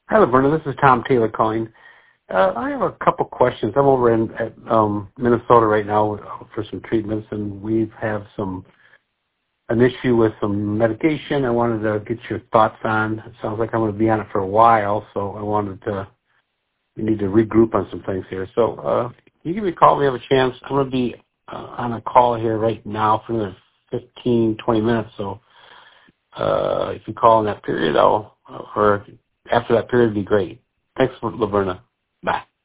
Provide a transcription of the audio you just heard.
Hi, Laverna. This is Tom Taylor calling. I have a couple questions. I'm over in Minnesota right now for some treatments, and we have an issue with some medication. I wanted to get your thoughts on. It sounds like I'm going to be on it for a while, so we need to regroup on some things here. So you give me a call when you have a chance. I'm going to be on a call here right now for another 15, 20 minutes. So if you call in that period, or after that period, it'd be great. Thanks, Laverna. Bye.